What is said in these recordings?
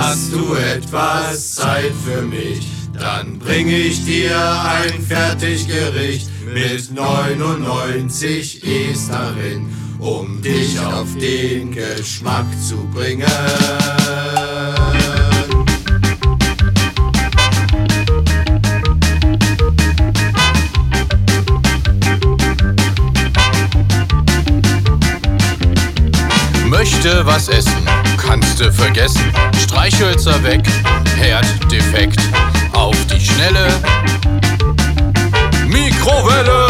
Hast du etwas Zeit für mich? Dann bring ich dir ein Fertiggericht mit 99 E's darin, um dich auf den Geschmack zu bringen. Möchte was essen, kannst du vergessen. Streichhölzer weg, Herd defekt. Auf die Schnelle, Mikrowelle!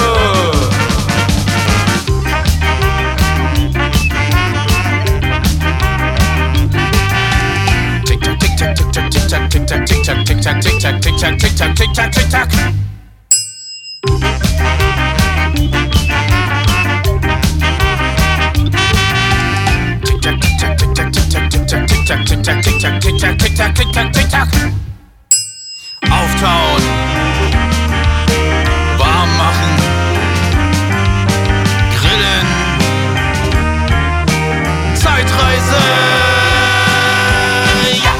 Tick-Tack, Tick-Tack, Tick-Tack, Tick-Tack, Tick-Tack, Tick-Tack, Tick-Tack, Tick-Tack, Tick-Tack, Tick-Tack, Tick-Tack, Tick-Tack. Tick-Tack, Tick-Tack, Tick-Tack, Tick-Tack, Tick-Tack, Tick-Tack, Tick-Tack. Auftauen, warm machen, grillen, Zeitreise, ja!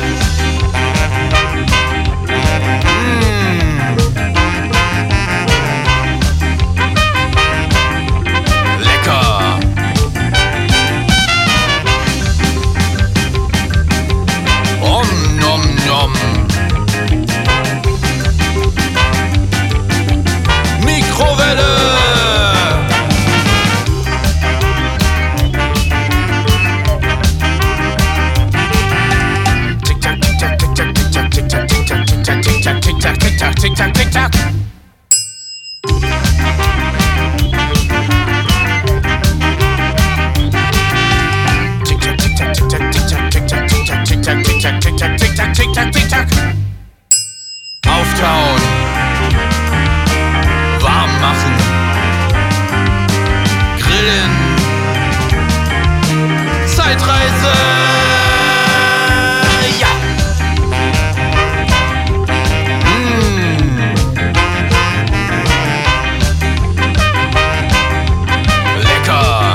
Lecker! Nom nom. Mikrowelle! Tick-Tack, Tick-Tack, Tick-Tack, Tick-Tack, Tick-Tack, Tick-Tack, Tick-Tack, Tick-Tack, Tick-Tack, Tick-Tack, Tick-Tack. Tick-Tack, Tick-Tack, Tick-Tack, Tick-Tack. Auftauen, warm machen, grillen, Zeitreise, ja! Lecker!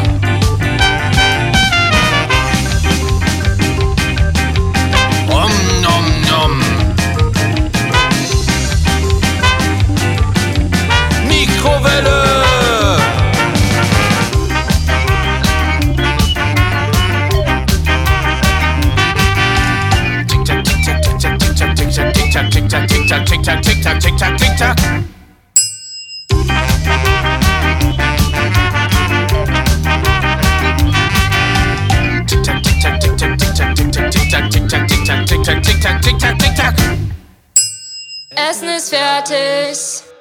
Nom nom. Mikrowelle! Tick-Tack, Tick-Tack, Tick-Tack, Tick-Tack, Tick-Tack, Tick-Tack, Tick-Tack, Tick-Tack, Tick-Tack, Tick-Tack, Tick-Tack. Tick-Tack, Tick-Tack, Tick-Tack, Tick-Tack, Tick-Tack, Tick-Tack, Tick-Tack, Tick-Tack, Tick-Tack, Tick-Tack, Tick-Tack. Essen ist fertig.